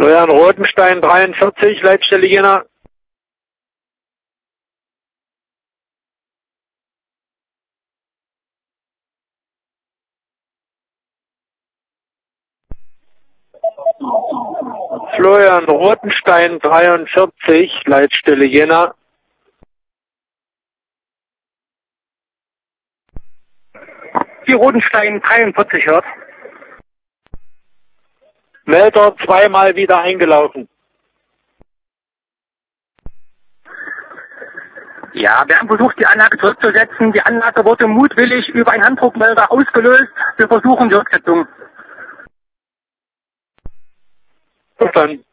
Florian Rotenstein 43, Leitstelle Jena. Florian Rotenstein 43, Leitstelle Jena. Die Rotenstein 43 hört. Melder zweimal wieder eingelaufen. Ja, wir haben versucht, die Anlage zurückzusetzen. Die Anlage wurde mutwillig über einen Handdruckmelder ausgelöst. Wir versuchen die Rücksetzung. Bis dann.